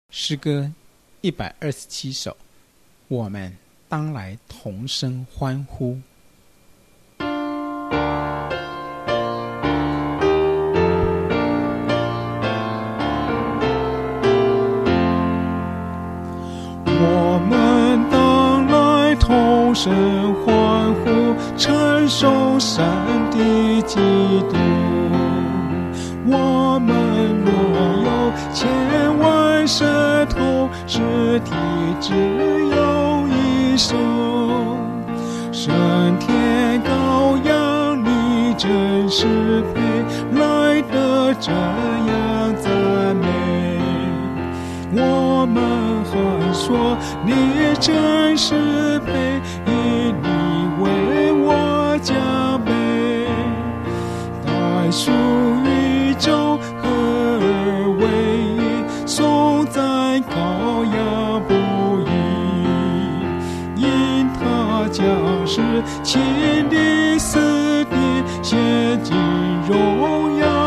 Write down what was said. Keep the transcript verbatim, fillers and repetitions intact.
诗歌一百二十七首，我们当来同声欢呼。我们当来同声欢呼，承受神的基督。我们若有千万舌头，实体只有一手。升天羔羊，你真是配来的这样赞美。我们还说你真是配，以你为我奖杯，代属宇宙合而为一，颂赞羔羊不已，因他将是亲的死的，献尽荣耀